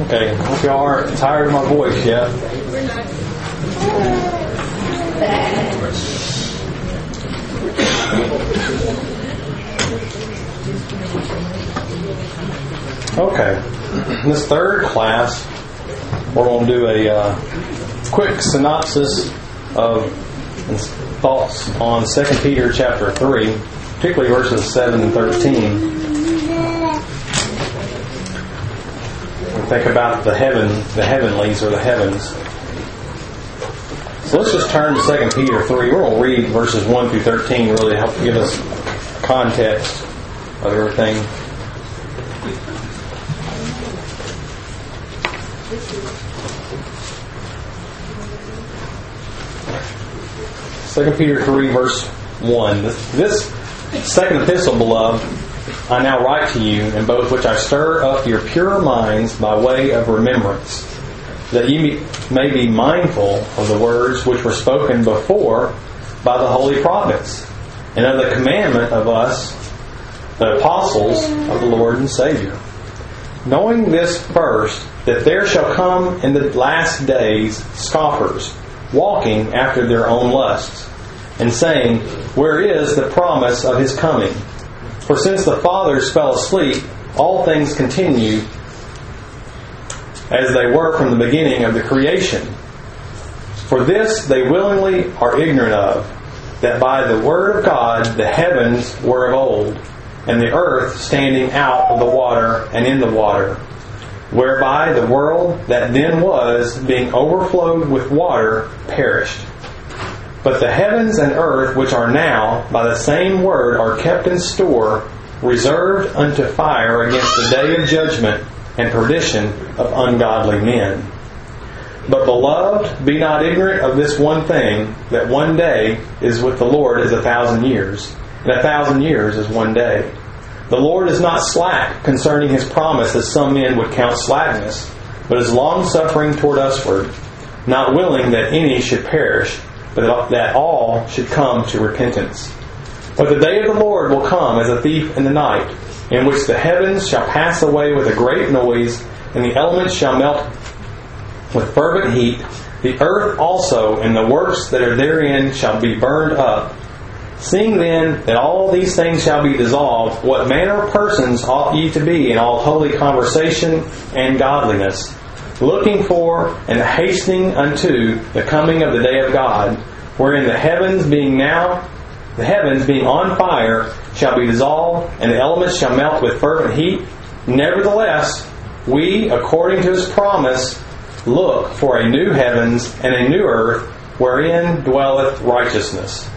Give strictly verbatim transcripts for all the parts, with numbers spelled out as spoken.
Okay, hope y'all aren't tired of my voice yet. Okay, in this third class, we're going to do a uh, quick synopsis of thoughts on Second Peter chapter three, particularly verses seven and thirteen. Think about the heaven, the heavenlies or the heavens. So let's just turn to Second Peter three. We're going to read verses one through thirteen really to help give us context of everything. Second Peter three verse one. This, this second epistle, beloved, I now write to you, in both which I stir up your pure minds by way of remembrance, that ye may be mindful of the words which were spoken before by the holy prophets, and of the commandment of us, the apostles of the Lord and Savior. Knowing this first, that there shall come in the last days scoffers, walking after their own lusts, and saying, Where is the promise of his coming? For since the fathers fell asleep, all things continue as they were from the beginning of the creation. For this they willingly are ignorant of, that by the word of God the heavens were of old, and the earth standing out of the water and in the water, whereby the world that then was, being overflowed with water, perished. But the heavens and earth which are now, by the same word, are kept in store, reserved unto fire against the day of judgment and perdition of ungodly men. But beloved, be not ignorant of this one thing, that one day is with the Lord as a thousand years, and a thousand years is one day. The Lord is not slack concerning his promise, as some men would count slackness, but is long-suffering toward usward, not willing that any should perish, but that all should come to repentance. But the day of the Lord will come as a thief in the night, in which the heavens shall pass away with a great noise, and the elements shall melt with fervent heat. The earth also and the works that are therein shall be burned up. Seeing then that all these things shall be dissolved, what manner of persons ought ye to be in all holy conversation and godliness, looking for and hastening unto the coming of the day of God, wherein the heavens being now, the heavens being on fire, shall be dissolved, and the elements shall melt with fervent heat. Nevertheless, we, according to his promise, look for a new heavens and a new earth, wherein dwelleth righteousness.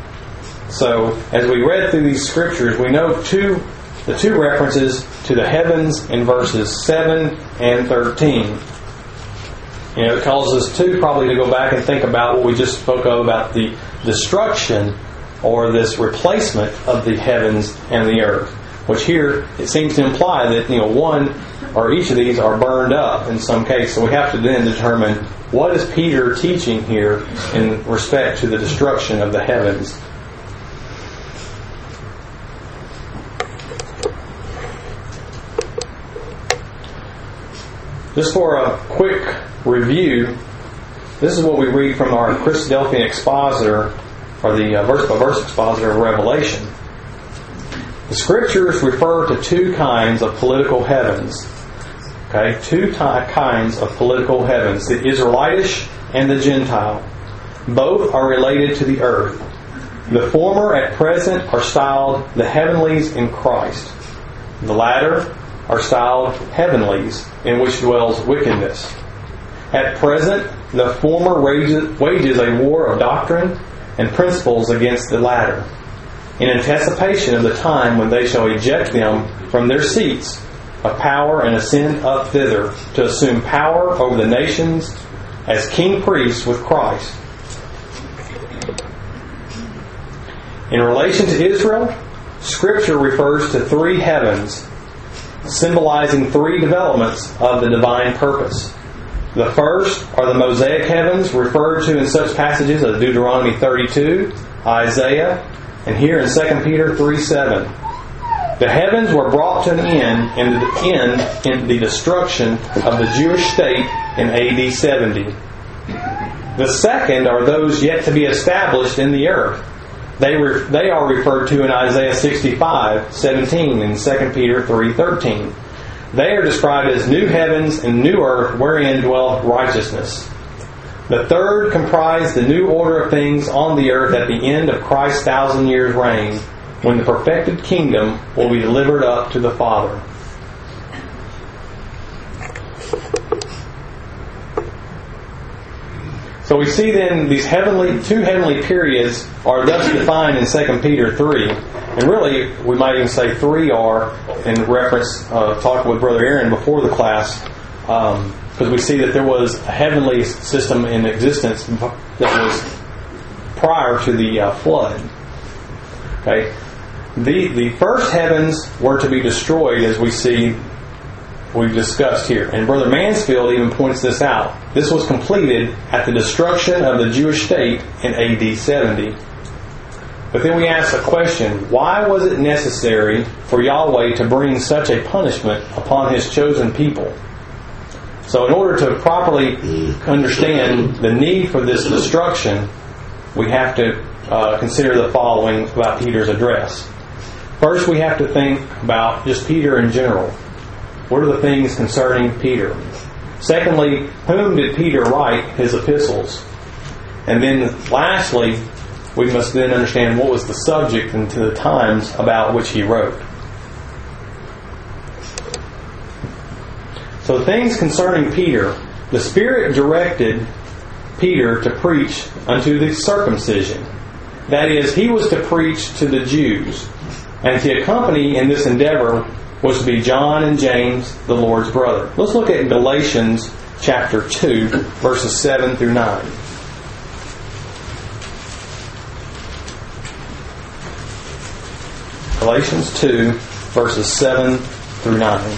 So, as we read through these scriptures, we know two, the two references to the heavens in verses seven and thirteen. You know, it causes us to probably to go back and think about what we just spoke of about the destruction or this replacement of the heavens and the earth. Which here, it seems to imply that, you know, one or each of these are burned up in some case. So we have to then determine what is Peter teaching here in respect to the destruction of the heavens. Just for a quick review, this is what we read from our Christadelphian expositor, or the uh, verse-by-verse expositor of Revelation. The Scriptures refer to two kinds of political heavens. Okay, two t- kinds of political heavens, the Israelitish and the Gentile. Both are related to the earth. The former at present are styled the heavenlies in Christ. The latter are styled heavenlies, in which dwells wickedness. At present, the former wages a war of doctrine and principles against the latter, in anticipation of the time when they shall eject them from their seats of power and ascend up thither, to assume power over the nations as king priests with Christ. In relation to Israel, Scripture refers to three heavens, symbolizing three developments of the divine purpose. The first are the Mosaic heavens, referred to in such passages as Deuteronomy thirty-two, Isaiah, and here in Second Peter three seven. The heavens were brought to an end in the end in the destruction of the Jewish state in A D seventy. The second are those yet to be established in the earth. They re- they are referred to in Isaiah sixty-five seventeen and Second Peter three thirteen. They are described as new heavens and new earth wherein dwelleth righteousness. The third comprised the new order of things on the earth at the end of Christ's thousand years reign, when the perfected kingdom will be delivered up to the Father. So we see then these heavenly, two heavenly periods are thus defined in Second Peter three. And really, we might even say three are, in reference, uh, talking with Brother Aaron before the class, um, because we see that there was a heavenly system in existence that was prior to the uh, flood. Okay, the the first heavens were to be destroyed, as we see we've discussed here, and Brother Mansfield even points this out. This was completed at the destruction of the Jewish state in A D seventy. But then we ask a question: why was it necessary for Yahweh to bring such a punishment upon His chosen people? So in order to properly understand the need for this destruction, we have to uh, consider the following about Peter's address. First, we have to think about just Peter in general. What are the things concerning Peter? Secondly, whom did Peter write his epistles? And then lastly, we must then understand what was the subject and to the times about which he wrote. So things concerning Peter, the Spirit directed Peter to preach unto the circumcision. That is, he was to preach to the Jews. And to accompany in this endeavor was to be John and James, the Lord's brother. Let's look at Galatians chapter two, verses seven through nine. Galatians two, verses seven through nine.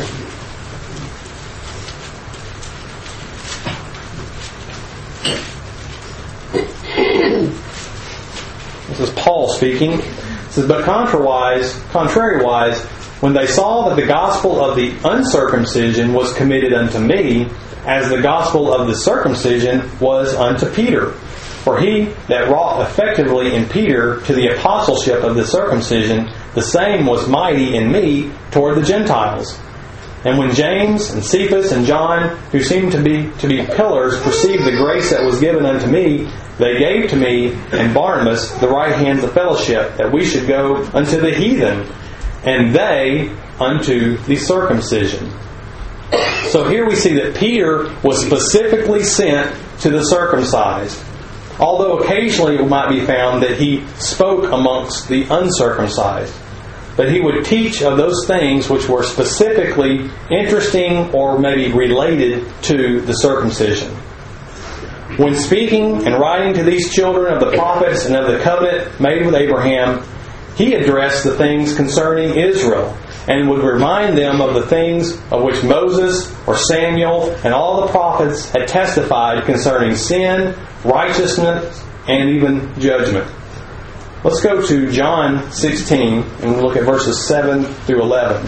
This is Paul speaking. It says, "But contrariwise, contrariwise, when they saw that the gospel of the uncircumcision was committed unto me, as the gospel of the circumcision was unto Peter. For he that wrought effectively in Peter to the apostleship of the circumcision, the same was mighty in me toward the Gentiles. And when James and Cephas and John, who seemed to be to be pillars, perceived the grace that was given unto me, they gave to me and Barnabas the right hands of fellowship, that we should go unto the heathen, and they unto the circumcision." So here we see that Peter was specifically sent to the circumcised, although occasionally it might be found that he spoke amongst the uncircumcised. But he would teach of those things which were specifically interesting or maybe related to the circumcision. When speaking and writing to these children of the prophets and of the covenant made with Abraham, he addressed the things concerning Israel, and would remind them of the things of which Moses or Samuel and all the prophets had testified concerning sin, righteousness, and even judgment. Let's go to John sixteen and we'll look at verses seven through eleven.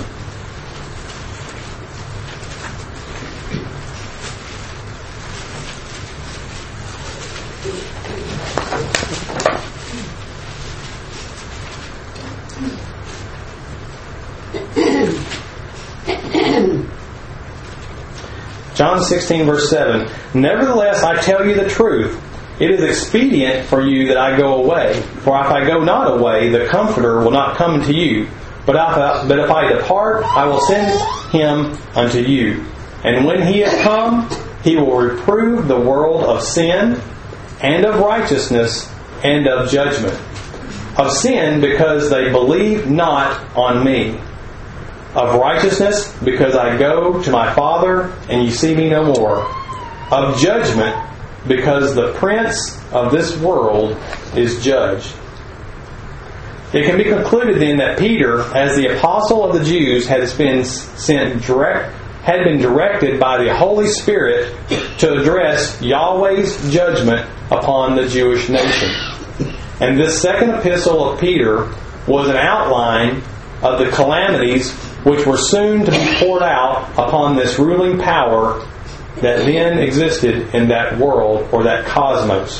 John sixteen, verse seven. "Nevertheless, I tell you the truth. It is expedient for you that I go away. For if I go not away, the Comforter will not come to you. But if I, but if I depart, I will send him unto you. And when he is come, he will reprove the world of sin, and of righteousness, and of judgment. Of sin, because they believe not on me. Of righteousness, because I go to my Father, and you see me no more. Of judgment, because the prince of this world is judged." It can be concluded then that Peter, as the apostle of the Jews, has been sent direct, had been directed by the Holy Spirit to address Yahweh's judgment upon the Jewish nation. And this second epistle of Peter was an outline of the calamities which were soon to be poured out upon this ruling power that then existed in that world or that cosmos.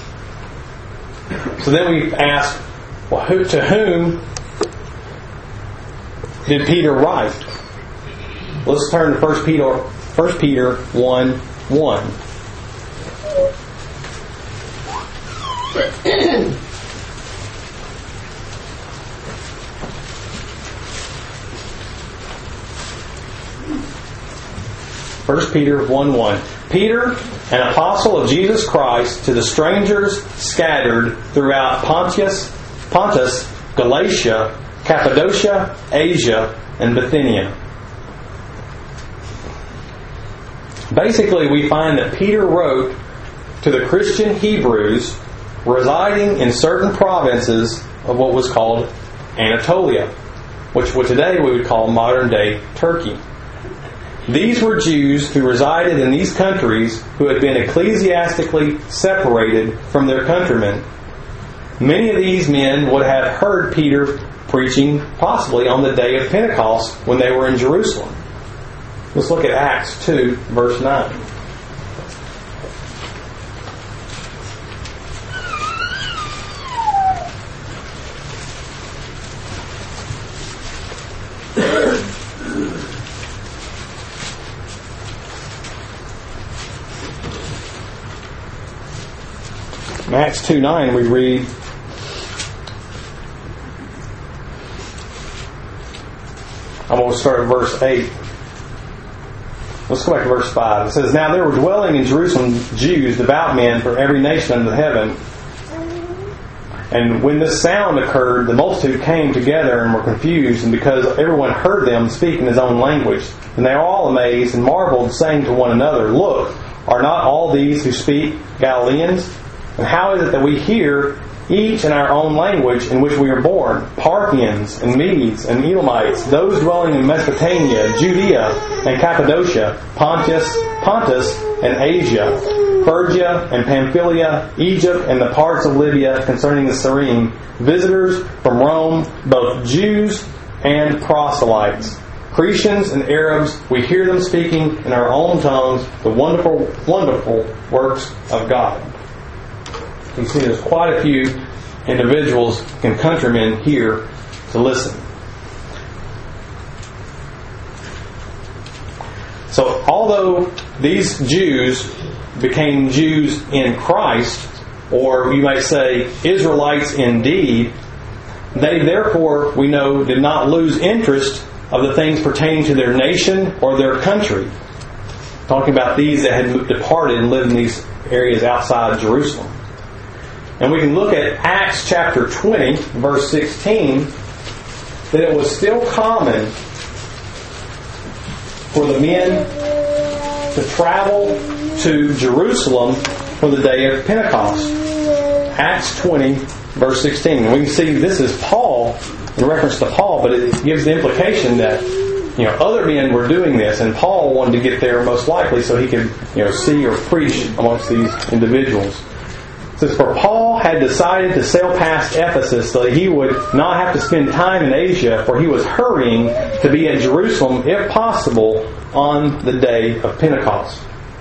So then we ask, well, who, to whom did Peter write? Let's turn to First Peter, First Peter one one. First Peter one one. Peter, an apostle of Jesus Christ, to the strangers scattered throughout Pontus, Pontus, Galatia, Cappadocia, Asia, and Bithynia. Basically, we find that Peter wrote to the Christian Hebrews residing in certain provinces of what was called Anatolia, which today we would call modern-day Turkey. These were Jews who resided in these countries who had been ecclesiastically separated from their countrymen. Many of these men would have heard Peter preaching possibly on the day of Pentecost when they were in Jerusalem. Let's look at Acts two, verse nine. In Acts two nine we read, I'm going to start at verse eight. Let's go back to verse five. It says, Now there were dwelling in Jerusalem Jews, devout men from every nation under heaven. And when this sound occurred, the multitude came together and were confused, and because everyone heard them speak in his own language. And they were all amazed and marveled, saying to one another, Look, are not all these who speak Galileans? And how is it that we hear each in our own language in which we are born? Parthians and Medes and Elamites, those dwelling in Mesopotamia, Judea and Cappadocia, Pontus, Pontus and Asia, Phrygia and Pamphylia, Egypt and the parts of Libya concerning the Cyrene, visitors from Rome, both Jews and proselytes, Cretians and Arabs, we hear them speaking in our own tongues the wonderful, wonderful works of God. You can see there's quite a few individuals and countrymen here to listen. So although these Jews became Jews in Christ, or you might say Israelites indeed, they therefore, we know, did not lose interest of the things pertaining to their nation or their country. Talking about these that had departed and lived in these areas outside Jerusalem. And we can look at Acts chapter twenty, verse sixteen, that it was still common for the men to travel to Jerusalem for the day of Pentecost. Acts twenty, verse sixteen. And we can see this is Paul, in reference to Paul, but it gives the implication that, you know, other men were doing this, and Paul wanted to get there most likely so he could, you know, see or preach amongst these individuals. It says, For Paul had decided to sail past Ephesus so that he would not have to spend time in Asia, for he was hurrying to be at Jerusalem, if possible, on the day of Pentecost.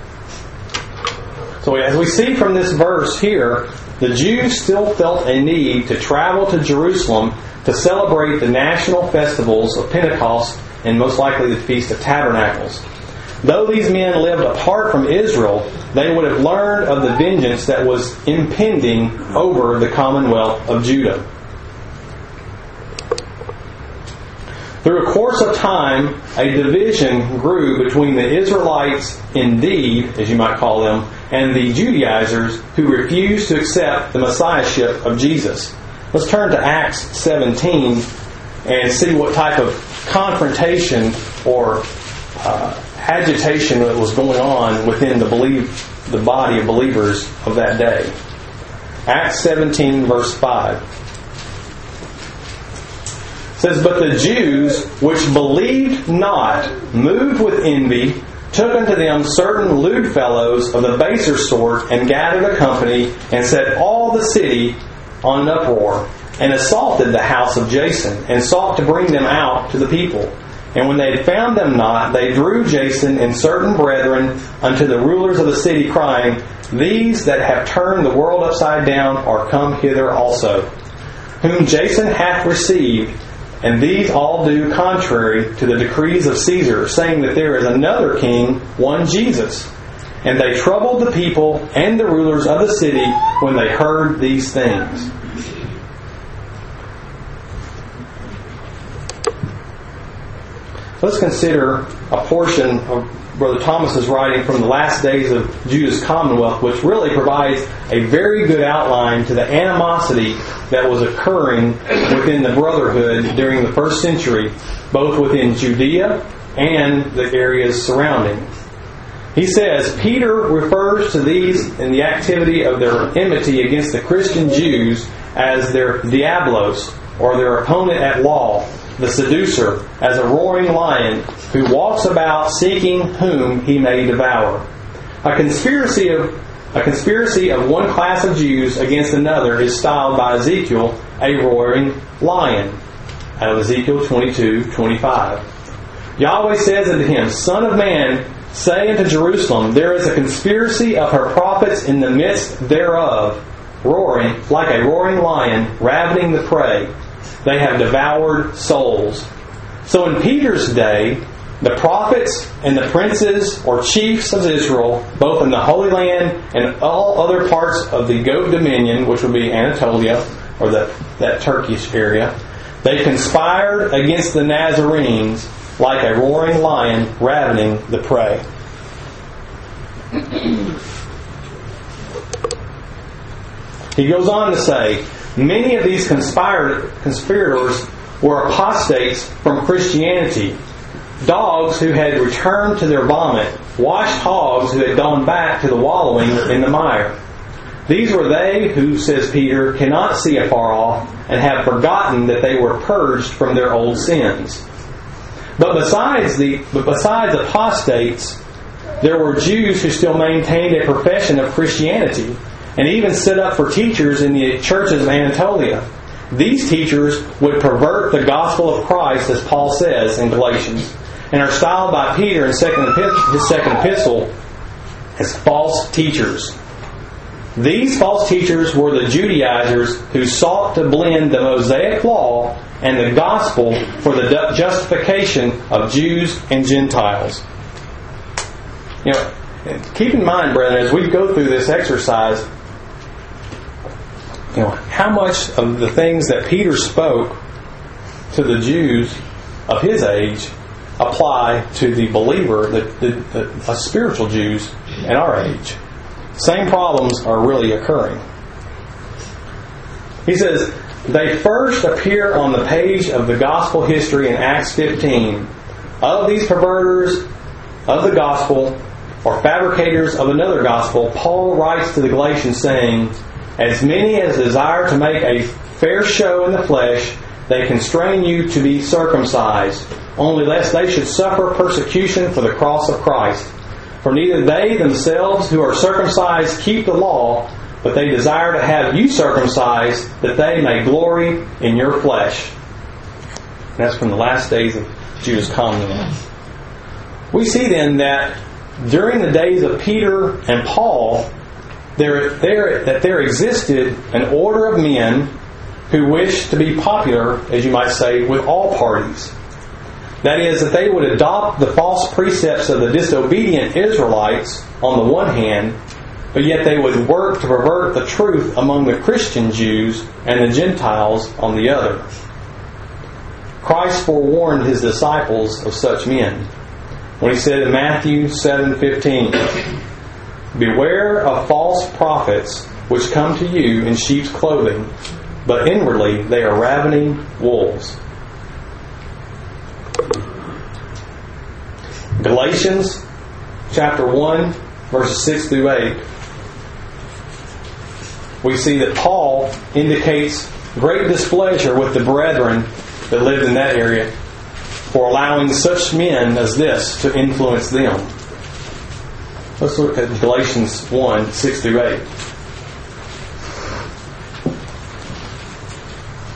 So as we see from this verse here, the Jews still felt a need to travel to Jerusalem to celebrate the national festivals of Pentecost and most likely the Feast of Tabernacles. Though these men lived apart from Israel, they would have learned of the vengeance that was impending over the commonwealth of Judah. Through a course of time, a division grew between the Israelites indeed, as you might call them, and the Judaizers who refused to accept the Messiahship of Jesus. Let's turn to Acts seventeen and see what type of confrontation or uh, agitation that was going on within the believe, the body of believers of that day. Acts seventeen, verse five. It says, But the Jews which believed not, moved with envy, took unto them certain lewd fellows of the baser sort, and gathered a company, and set all the city on an uproar. and assaulted the house of Jason, and sought to bring them out to the people. And when they had found them not, they drew Jason and certain brethren unto the rulers of the city, crying, These that have turned the world upside down are come hither also, whom Jason hath received, and these all do contrary to the decrees of Caesar, saying that there is another king, one Jesus. And they troubled the people and the rulers of the city when they heard these things. Let's consider a portion of Brother Thomas's writing from the last days of Judah's Commonwealth, which really provides a very good outline to the animosity that was occurring within the Brotherhood during the first century, both within Judea and the areas surrounding. He says, Peter refers to these in the activity of their enmity against the Christian Jews as their diablos, or their opponent at law, the seducer, as a roaring lion who walks about seeking whom he may devour. A conspiracy of a conspiracy of one class of Jews against another is styled by Ezekiel a roaring lion, out of Ezekiel twenty-two twenty-five. Yahweh says unto him, Son of man, say unto Jerusalem, there is a conspiracy of her prophets in the midst thereof, roaring like a roaring lion, ravening the prey. They have devoured souls. So in Peter's day, the prophets and the princes or chiefs of Israel, both in the Holy Land and all other parts of the Goat Dominion, which would be Anatolia, or the, that Turkish area, they conspired against the Nazarenes like a roaring lion ravening the prey. He goes on to say, many of these conspir- conspirators were apostates from Christianity, dogs who had returned to their vomit, washed hogs who had gone back to the wallowing in the mire. These were they who, says Peter, cannot see afar off and have forgotten that they were purged from their old sins. But besides the, but besides apostates, there were Jews who still maintained a profession of Christianity, and even set up for teachers in the churches of Anatolia. These teachers would pervert the gospel of Christ, as Paul says in Galatians, and are styled by Peter in second, his second epistle as false teachers. These false teachers were the Judaizers who sought to blend the Mosaic law and the gospel for the justification of Jews and Gentiles. You know, keep in mind, brethren, as we go through this exercise, you know, how much of the things that Peter spoke to the Jews of his age apply to the believer, the, the, the uh, spiritual Jews in our age. Same problems are really occurring. He says, they first appear on the page of the gospel history in Acts fifteen. Of these perverters of the gospel, or fabricators of another gospel, Paul writes to the Galatians saying, as many as desire to make a fair show in the flesh, they constrain you to be circumcised, only lest they should suffer persecution for the cross of Christ. For neither they themselves who are circumcised keep the law, but they desire to have you circumcised, that they may glory in your flesh. And that's from the last days of Judah's Commonwealth. We see then that during the days of Peter and Paul, there, there, that there existed an order of men who wished to be popular, as you might say, with all parties. That is, that they would adopt the false precepts of the disobedient Israelites on the one hand, but yet they would work to pervert the truth among the Christian Jews and the Gentiles on the other. Christ forewarned His disciples of such men when He said in Matthew seven fifteen, beware of false prophets which come to you in sheep's clothing, but inwardly they are ravening wolves. Galatians chapter one, verses six through eight, we see that Paul indicates great displeasure with the brethren that lived in that area for allowing such men as this to influence them. Let's look at Galatians one, six through eight.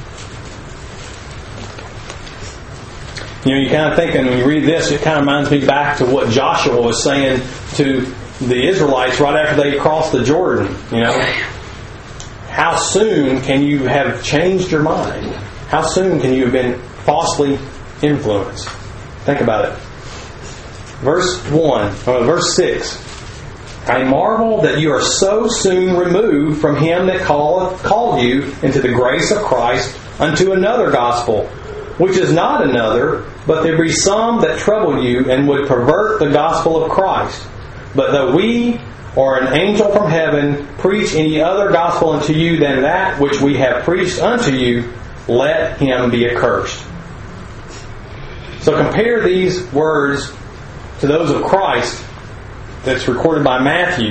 You know, you kind of thinking when you read this, it kind of reminds me back to what Joshua was saying to the Israelites right after they crossed the Jordan. You know, how soon can you have changed your mind? How soon can you have been falsely influenced? Think about it. Verse one, or verse six. I marvel that you are so soon removed from him that calleth, called you into the grace of Christ unto another gospel, which is not another, but there be some that trouble you and would pervert the gospel of Christ. But though we or an angel from heaven preach any other gospel unto you than that which we have preached unto you, let him be accursed. So compare these words to those of Christ that's recorded by Matthew.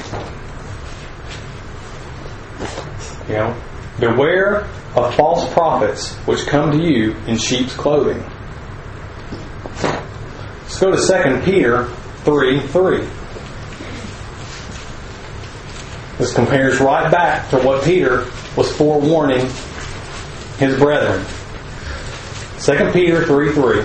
You know, beware of false prophets which come to you in sheep's clothing. Let's go to Second Peter three three. This compares right back to what Peter was forewarning his brethren. Second Peter three three.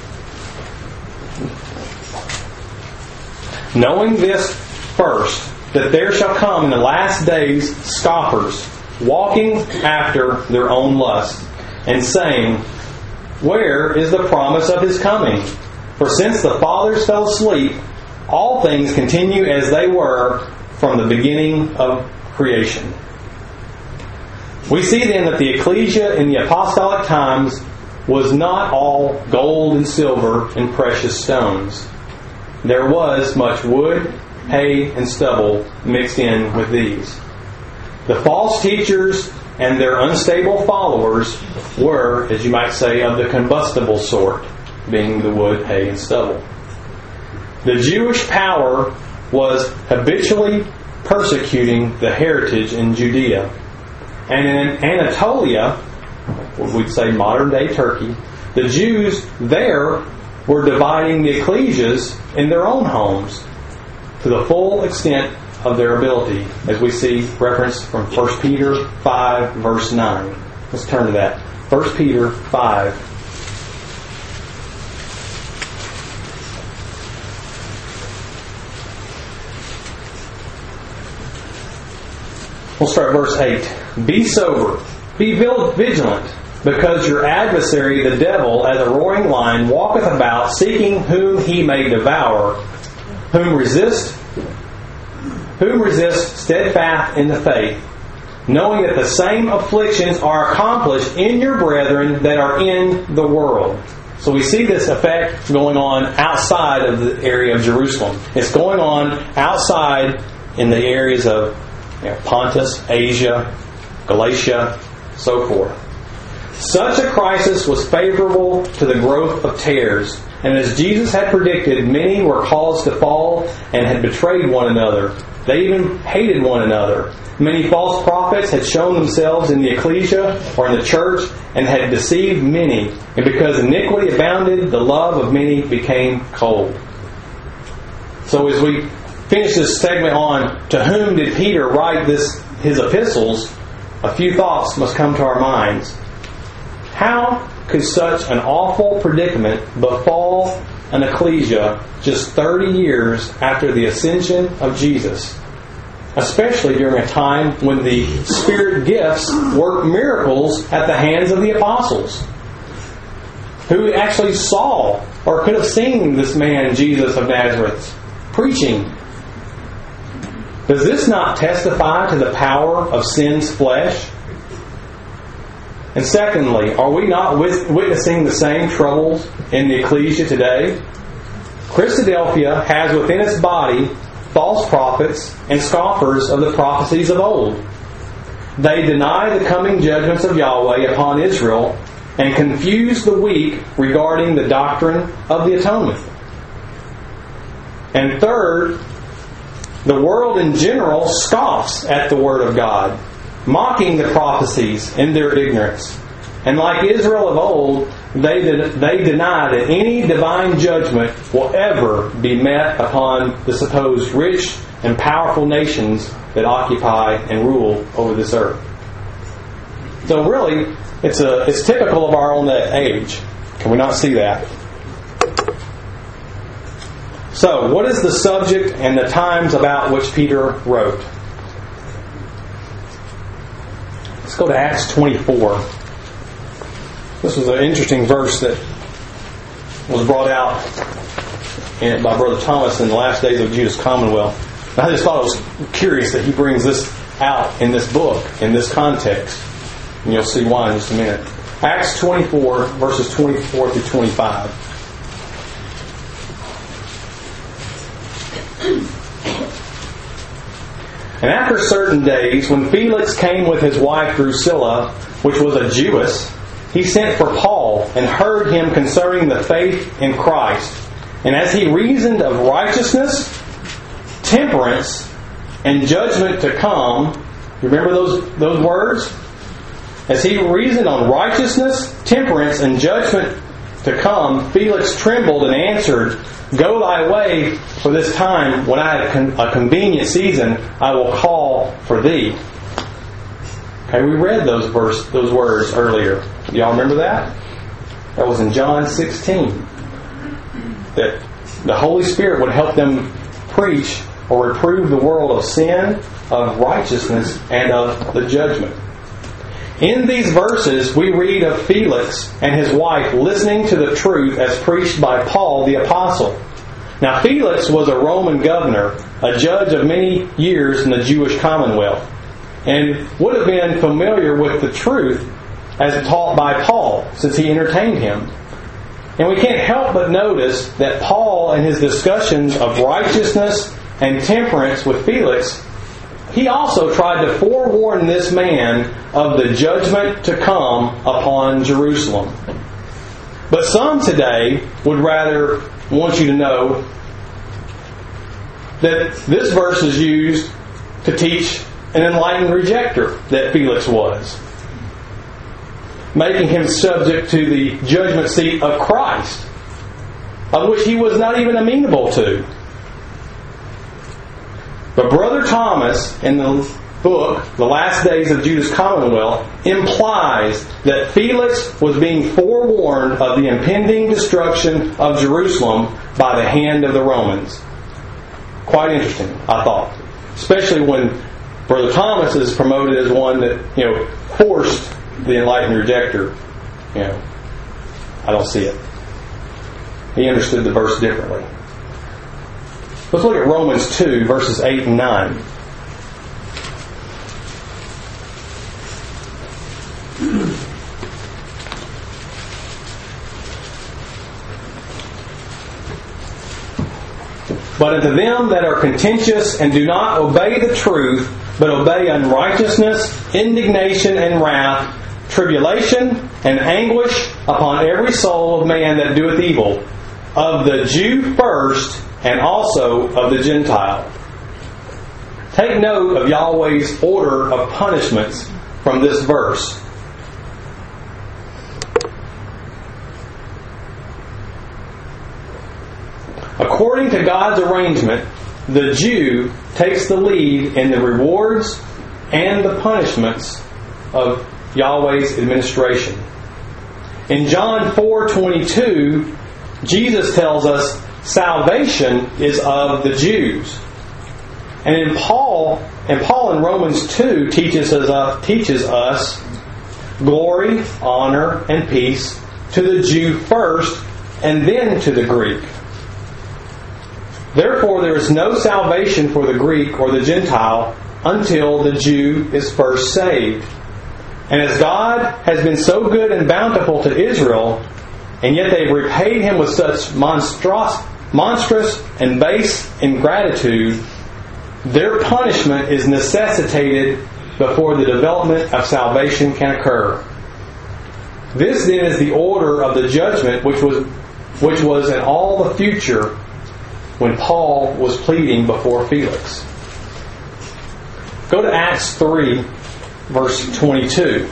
Knowing this first, that there shall come in the last days scoffers, walking after their own lust, and saying, where is the promise of his coming? For since the fathers fell asleep, all things continue as they were from the beginning of creation. We see then that the ecclesia in the apostolic times was not all gold and silver and precious stones. There was much wood, hay, and stubble mixed in with these. The false teachers and their unstable followers were, as you might say, of the combustible sort, being the wood, hay, and stubble. The Jewish power was habitually persecuting the heritage in Judea. And in Anatolia, what we'd say modern-day Turkey, the Jews there were dividing the ecclesias in their own homes to the full extent of their ability, as we see reference from First Peter five, verse nine. Let's turn to that. First Peter five. We'll start verse eight. Be sober, be vigilant, because your adversary, the devil, as a roaring lion, walketh about, seeking whom he may devour, whom resist, whom resist steadfast in the faith, knowing that the same afflictions are accomplished in your brethren that are in the world. So we see this effect going on outside of the area of Jerusalem. It's going on outside in the areas of you know, Pontus, Asia, Galatia, so forth. Such a crisis was favorable to the growth of tares, and as Jesus had predicted, many were caused to fall and had betrayed one another. They even hated one another. Many false prophets had shown themselves in the ecclesia or in the church and had deceived many. And because iniquity abounded, the love of many became cold. So as we finish this segment on to whom did Peter write this his epistles, a few thoughts must come to our minds. How could such an awful predicament befall an ecclesia just thirty years after the ascension of Jesus? Especially during a time when the Spirit gifts worked miracles at the hands of the apostles, who actually saw or could have seen this man, Jesus of Nazareth, preaching. Does this not testify to the power of sin's flesh? And secondly, are we not witnessing the same troubles in the ecclesia today? Christadelphia has within its body false prophets and scoffers of the prophecies of old. They deny the coming judgments of Yahweh upon Israel and confuse the weak regarding the doctrine of the atonement. And third, the world in general scoffs at the Word of God, mocking the prophecies in their ignorance. And like Israel of old, they, de- they deny that any divine judgment will ever be met upon the supposed rich and powerful nations that occupy and rule over this earth. So really, it's a it's typical of our own age. Can we not see that? So, what is the subject and the times about which Peter wrote? Let's go to Acts twenty-four. This was an interesting verse that was brought out in, by Brother Thomas in the last days of Judah's Commonwealth. And I just thought it was curious that he brings this out in this book, in this context. And you'll see why in just a minute. Acts twenty-four, verses twenty-four through twenty-five. And after certain days, when Felix came with his wife Drusilla, which was a Jewess, he sent for Paul and heard him concerning the faith in Christ. And as he reasoned of righteousness, temperance, and judgment to come, you remember those, those words? As he reasoned on righteousness, temperance, and judgment to come, Felix trembled and answered, Go thy way, for this time, when I have a convenient season, I will call for thee. Okay, we read those verse, those words earlier. Do y'all remember that? That was in John sixteen. That the Holy Spirit would help them preach or reprove the world of sin, of righteousness, and of the judgment. In these verses, we read of Felix and his wife listening to the truth as preached by Paul the Apostle. Now, Felix was a Roman governor, a judge of many years in the Jewish Commonwealth, and would have been familiar with the truth as taught by Paul, since he entertained him. And we can't help but notice that Paul, in his discussions of righteousness and temperance with Felix, he also tried to forewarn this man of the judgment to come upon Jerusalem. But some today would rather want you to know that this verse is used to teach an enlightened rejecter that Felix was, making him subject to the judgment seat of Christ, of which he was not even amenable to. But Brother Thomas, in the book, The Last Days of Judah's Commonwealth, implies that Felix was being forewarned of the impending destruction of Jerusalem by the hand of the Romans. Quite interesting, I thought. Especially when Brother Thomas is promoted as one that, you know, forced the enlightened rejecter. You know, I don't see it. He understood the verse differently. Let's look at Romans two, verses eight and nine. But unto them that are contentious and do not obey the truth, but obey unrighteousness, indignation and wrath, tribulation and anguish upon every soul of man that doeth evil, of the Jew first, and also of the Gentile. Take note of Yahweh's order of punishments from this verse. According to God's arrangement, the Jew takes the lead in the rewards and the punishments of Yahweh's administration. In John four twenty-two, Jesus tells us salvation is of the Jews. And in Paul, and Paul in Romans two teaches us, uh, teaches us glory, honor, and peace to the Jew first, and then to the Greek. Therefore, there is no salvation for the Greek or the Gentile until the Jew is first saved. And as God has been so good and bountiful to Israel, and yet they've repaid Him with such monstrous, monstrous and base ingratitude, their punishment is necessitated before the development of salvation can occur. This then is the order of the judgment which was, which was in all the future when Paul was pleading before Felix. Go to Acts three, verse twenty-two.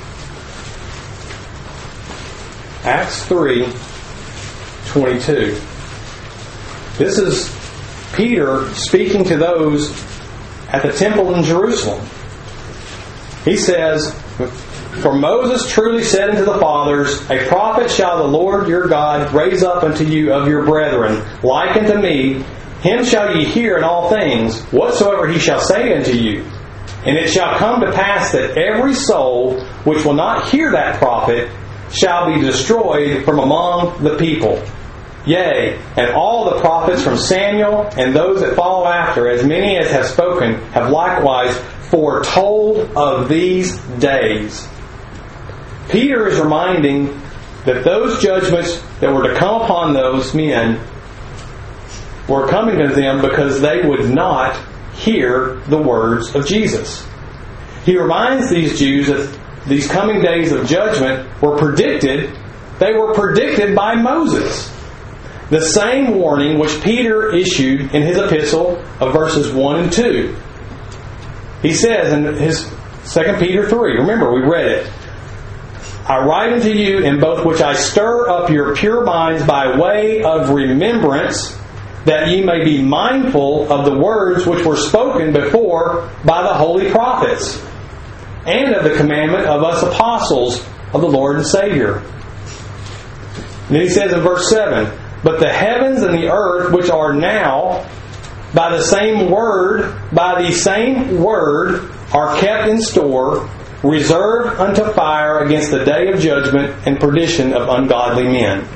Acts three, twenty-two. This is Peter speaking to those at the temple in Jerusalem. He says, For Moses truly said unto the fathers, A prophet shall the Lord your God raise up unto you of your brethren, like unto me. Him shall ye hear in all things, whatsoever he shall say unto you. And it shall come to pass that every soul which will not hear that prophet shall be destroyed from among the people. Yea, and all the prophets from Samuel and those that follow after, as many as have spoken, have likewise foretold of these days. Peter is reminding that those judgments that were to come upon those men were coming to them because they would not hear the words of Jesus. He reminds these Jews that these coming days of judgment were predicted. They were predicted by Moses. The same warning which Peter issued in his epistle of verses one and two. He says in his Second Peter three, remember we read it, I write unto you in both which I stir up your pure minds by way of remembrance, that ye may be mindful of the words which were spoken before by the holy prophets, and of the commandment of us apostles of the Lord and Savior. And then he says in verse seven, But the heavens and the earth which are now, by the same word, by the same word, are kept in store, reserved unto fire against the day of judgment and perdition of ungodly men.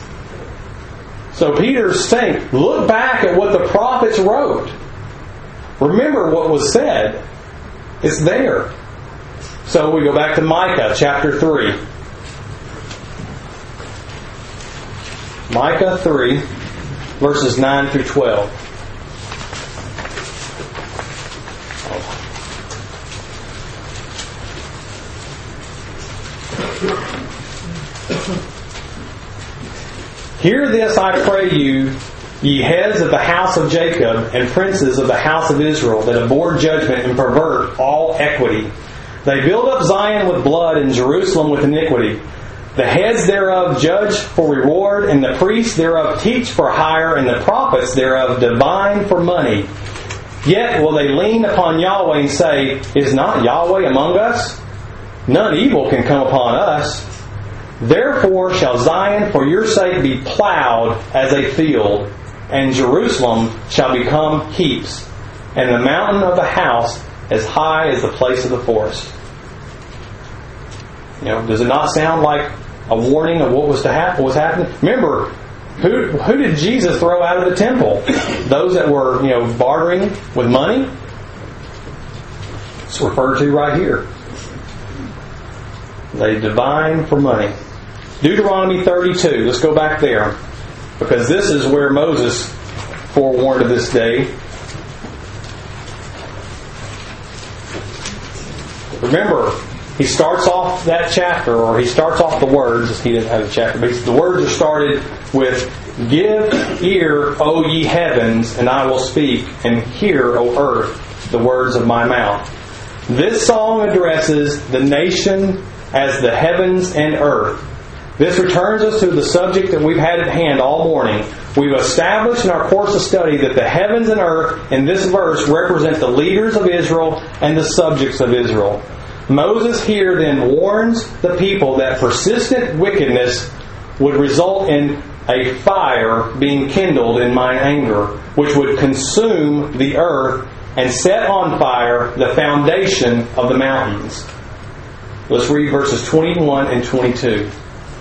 So Peter's saying, look back at what the prophets wrote. Remember what was said. It's there. So we go back to Micah chapter three. Micah three, verses nine through twelve. Hear this, I pray you, ye heads of the house of Jacob, and princes of the house of Israel, that abhor judgment and pervert all equity. They build up Zion with blood, and Jerusalem with iniquity. The heads thereof judge for reward, and the priests thereof teach for hire, and the prophets thereof divine for money. Yet will they lean upon Yahweh and say, Is not Yahweh among us? None evil can come upon us. Therefore shall Zion for your sake be plowed as a field, and Jerusalem shall become heaps, and the mountain of the house as high as the place of the forest. You know, does it not sound like a warning of what was to happen? What was happening? Remember, who who did Jesus throw out of the temple? Those that were, you know, bartering with money. It's referred to right here. They divine for money. Deuteronomy thirty-two. Let's go back there, because this is where Moses forewarned of this day. Remember, he starts off that chapter, or he starts off the words. He didn't have a chapter, but the words are started with, Give ear, O ye heavens, and I will speak, and hear, O earth, the words of my mouth. This song addresses the nation as the heavens and earth. This returns us to the subject that we've had at hand all morning. We've established in our course of study that the heavens and earth in this verse represent the leaders of Israel and the subjects of Israel. Moses here then warns the people that persistent wickedness would result in a fire being kindled in mine anger, which would consume the earth and set on fire the foundation of the mountains. Let's read verses twenty-one and twenty-two.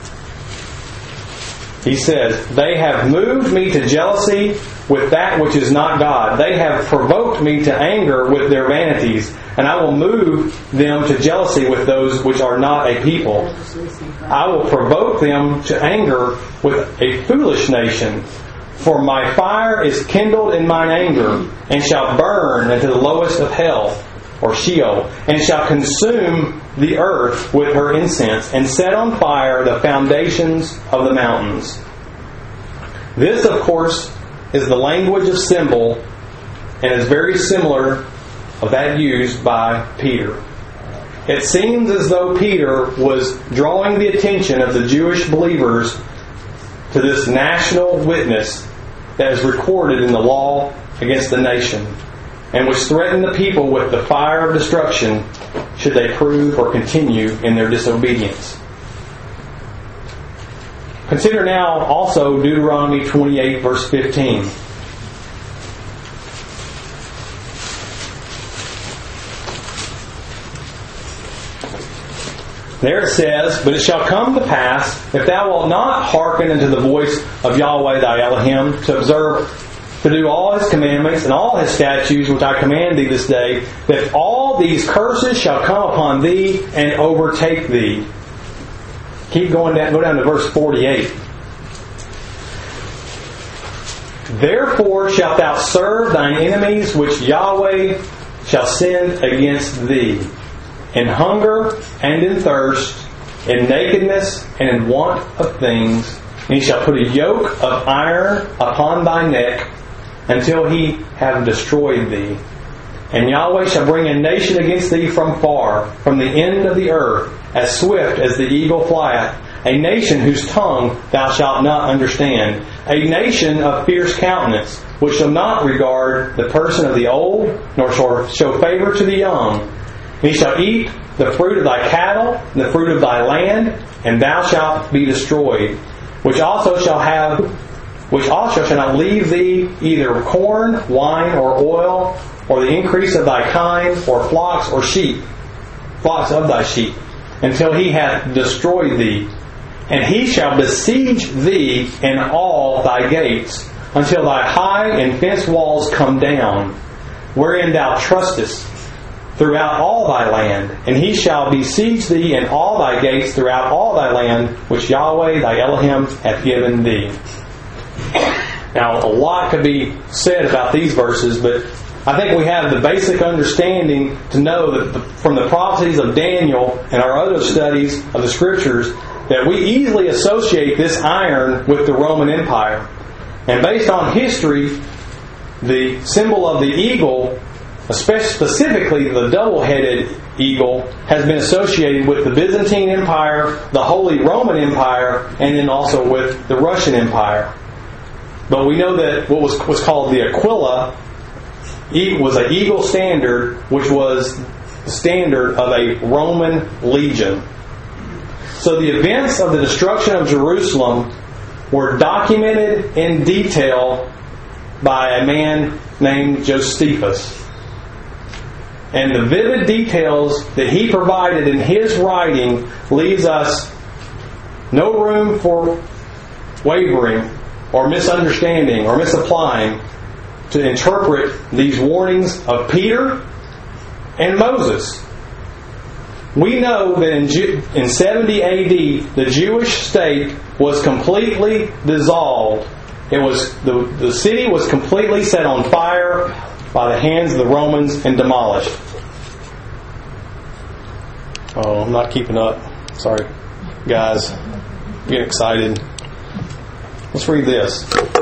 He says, They have moved me to jealousy with that which is not God. They have provoked me to anger with their vanities, and I will move them to jealousy with those which are not a people. I will provoke them to anger with a foolish nation. For my fire is kindled in mine anger, and shall burn into the lowest of hell, or Sheol, and shall consume the earth with her incense, and set on fire the foundations of the mountains. This, of course, is the language of symbol, and is very similar of that used by Peter. It seems as though Peter was drawing the attention of the Jewish believers to this national witness that is recorded in the law against the nation, and which threatened the people with the fire of destruction should they prove or continue in their disobedience. Consider now also Deuteronomy twenty-eight, verse fifteen. There it says, "But it shall come to pass, if thou wilt not hearken unto the voice of Yahweh thy Elohim, to observe, to do all His commandments and all His statutes which I command thee this day, that all these curses shall come upon thee and overtake thee." Keep going down, go down to verse forty-eight. "Therefore shalt thou serve thine enemies which Yahweh shall send against thee, in hunger and in thirst, in nakedness and in want of things. And he shall put a yoke of iron upon thy neck until he have destroyed thee. And Yahweh shall bring a nation against thee from far, from the end of the earth, as swift as the eagle flieth, a nation whose tongue thou shalt not understand, a nation of fierce countenance, which shall not regard the person of the old, nor shall show favor to the young. He shall eat the fruit of thy cattle, and the fruit of thy land, and thou shalt be destroyed. Which also shall have, which also shall not leave thee either corn, wine, or oil, or the increase of thy kind, or flocks or sheep, flocks of thy sheep, until he hath destroyed thee. And he shall besiege thee in all thy gates, until thy high and fenced walls come down, wherein thou trustest, throughout all thy land. And he shall besiege thee in all thy gates throughout all thy land, which Yahweh thy Elohim hath given thee." Now, a lot could be said about these verses, but I think we have the basic understanding to know that the, from the prophecies of Daniel and our other studies of the Scriptures, that we easily associate this iron with the Roman Empire. And based on history, the symbol of the eagle, especially specifically the double-headed eagle, has been associated with the Byzantine Empire, the Holy Roman Empire, and then also with the Russian Empire. But we know that what was, was called the Aquila was an eagle standard, which was the standard of a Roman legion. So the events of the destruction of Jerusalem were documented in detail by a man named Josephus. And the vivid details that he provided in his writing leaves us no room for wavering or misunderstanding or misapplying to interpret these warnings of Peter and Moses. We know that in, Ju- in seventy A D the Jewish state was completely dissolved. It was the, the city was completely set on fire by the hands of the Romans and demolished. Oh, I'm not keeping up. Sorry, guys. I'm getting excited. Let's read this.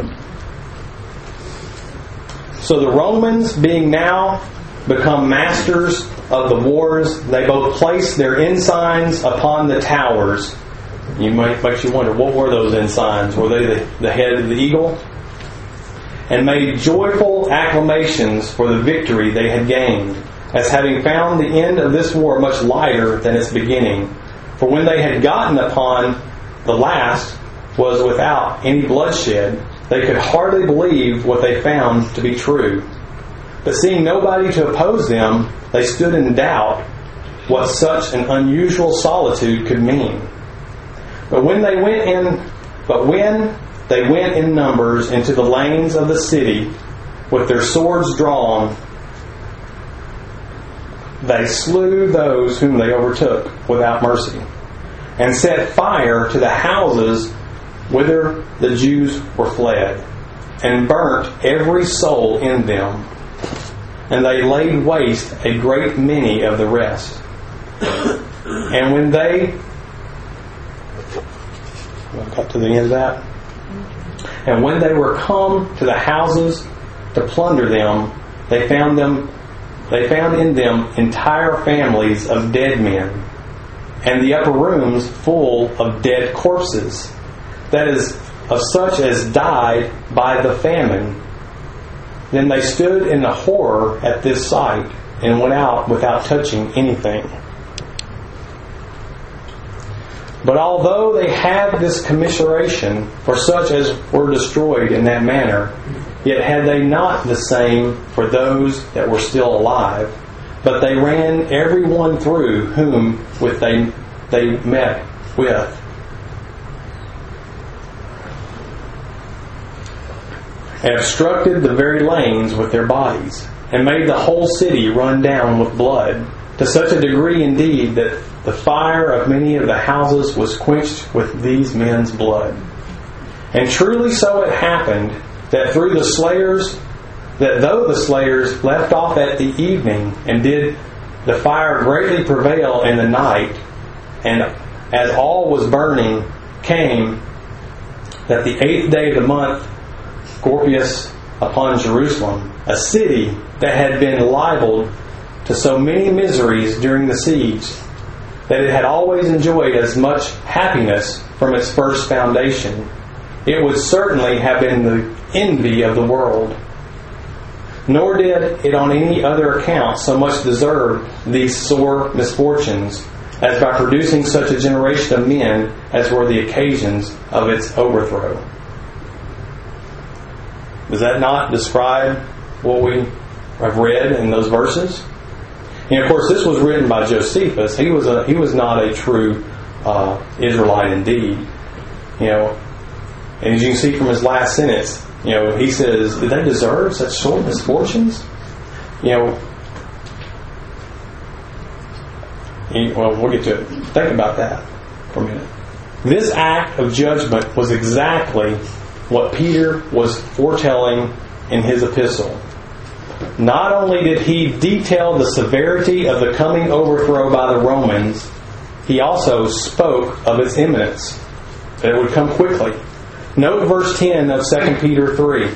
"So the Romans, being now become masters of the wars, they both placed their ensigns upon the towers." You might makes you wonder, what were those ensigns? Were they the, the head of the eagle? "And made joyful acclamations for the victory they had gained, as having found the end of this war much lighter than its beginning. For when they had gotten upon the last was without any bloodshed, they could hardly believe what they found to be true. But seeing nobody to oppose them, they stood in doubt what such an unusual solitude could mean. But when they went in, but when they went in numbers into the lanes of the city with their swords drawn, they slew those whom they overtook without mercy, and set fire to the houses whither the Jews were fled, and burnt every soul in them. And they laid waste a great many of the rest. And when they I got to the end of that. And when they were come to the houses to plunder them, they found them they found in them entire families of dead men, and the upper rooms full of dead corpses, that is, of such as died by the famine. Then they stood in the horror at this sight, and went out without touching anything. But although they had this commiseration for such as were destroyed in that manner, yet had they not the same for those that were still alive, but they ran every one through whom with they they met with. And obstructed the very lanes with their bodies, and made the whole city run down with blood, to such a degree indeed that the fire of many of the houses was quenched with these men's blood. And truly so it happened that through the slayers, that though the slayers left off at the evening, and did the fire greatly prevail in the night, and as all was burning came, that the eighth day of the month, Scorpius upon Jerusalem, a city that had been liable to so many miseries during the siege, that it had always enjoyed as much happiness from its first foundation, it would certainly have been the envy of the world. Nor did it on any other account so much deserve these sore misfortunes, as by producing such a generation of men as were the occasions of its overthrow. Does that not describe what we have read in those verses? And of course, this was written by Josephus. He was a he was not a true uh, Israelite indeed. You know, and as you can see from his last sentence, you know, he says, "Did they deserve such sore misfortunes?" You know, he, well, we'll get to it. Think about that for a minute. This act of judgment was exactly what Peter was foretelling in his epistle. Not only did he detail the severity of the coming overthrow by the Romans, he also spoke of its imminence, that it would come quickly. Note verse ten of Second Peter three.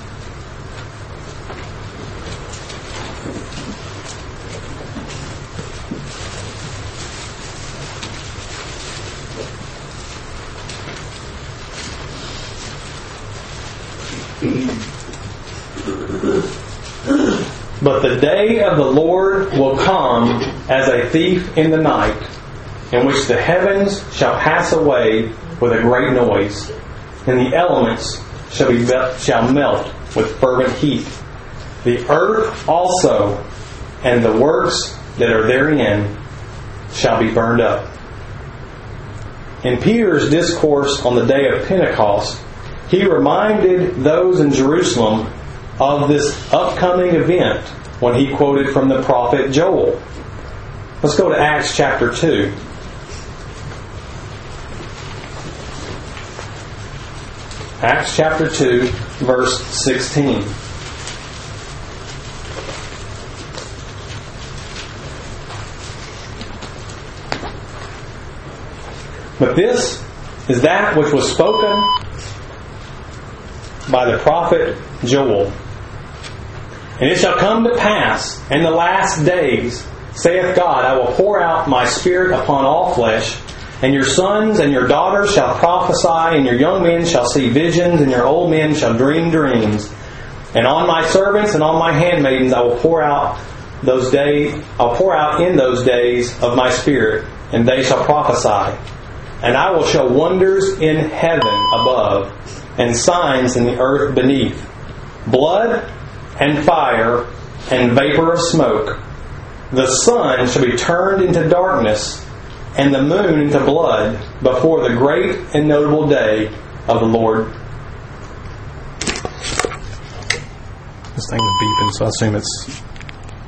But the day of the Lord will come as a thief in the night, in which the heavens shall pass away with a great noise, and the elements shall be shall melt with fervent heat. The earth also and the works that are therein shall be burned up. In Peter's discourse on the day of Pentecost, he reminded those in Jerusalem of this upcoming event when he quoted from the prophet Joel. Let's go to Acts chapter two. Acts chapter two, verse sixteen. But this is that which was spoken by the prophet Joel. And it shall come to pass in the last days, saith God, I will pour out my Spirit upon all flesh, and your sons and your daughters shall prophesy, and your young men shall see visions, and your old men shall dream dreams. And on my servants and on my handmaidens I will pour out those days. I'll pour out in those days of my Spirit, and they shall prophesy. And I will show wonders in heaven above, and signs in the earth beneath, blood and fire and vapor of smoke. The sun shall be turned into darkness, and the moon into blood, before the great and notable day of the Lord. This thing is beeping, so I assume it's